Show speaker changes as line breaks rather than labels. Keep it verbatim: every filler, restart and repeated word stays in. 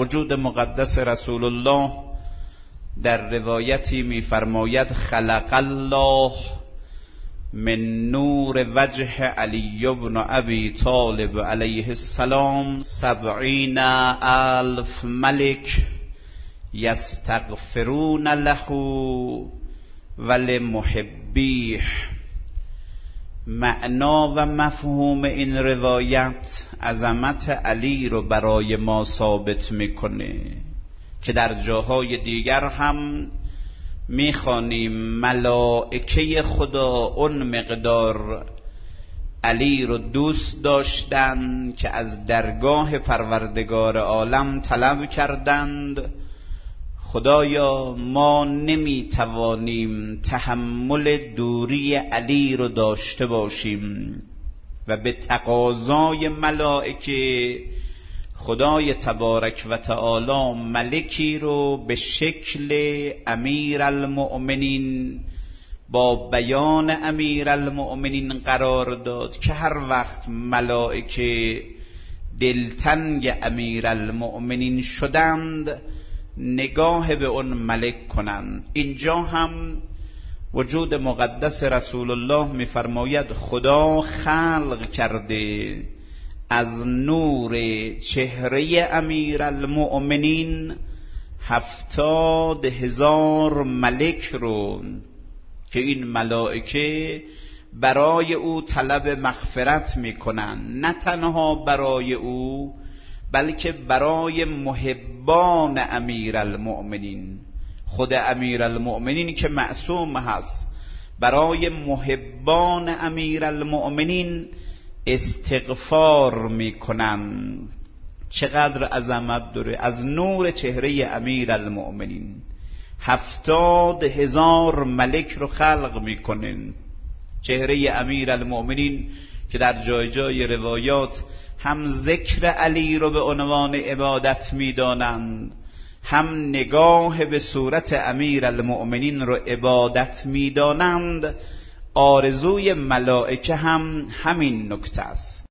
وجود مقدس رسول الله در روایتی می‌فرماید خلق الله من نور وجه علی بن ابی طالب علیه السلام سبعین الف ملک یستغفرون له ولمحبیه. معنا و مفهوم این روایت عظمت علی رو برای ما ثابت میکنه که در جاهای دیگر هم میخوانیم ملائکه خدا اون مقدار علی رو دوست داشتند که از درگاه پروردگار عالم طلب کردند خدایا ما نمیتوانیم تحمل دوری علی رو داشته باشیم و به تقاضای ملائکه خدای تبارک و تعالی ملکی رو به شکل امیر المؤمنین با بیان امیر المؤمنین قرار داد که هر وقت ملائکه دلتنگ امیر المؤمنین شدند نگاه به اون ملک کنند. اینجا هم وجود مقدس رسول الله می‌فرماید خدا خلق کرده از نور چهره امیر المؤمنین هفتاد هزار ملک رو که این ملائکه برای او طلب مغفرت میکنن، نه تنها برای او بلکه برای محبان امیر المؤمنین. خود امیر المؤمنین که معصوم هست برای محبان امیر المؤمنین استغفار میکنن. چقدر عظمت داره. از نور چهره امیر المؤمنین هفتاد هزار ملک رو خلق میکنن. چهره امیر المؤمنین که در جای جای روایات هم ذکر علی رو به عنوان عبادت میدانند، هم نگاه به صورت امیر المؤمنین رو عبادت میدانند. آرزوی ملائکه هم همین نکته است.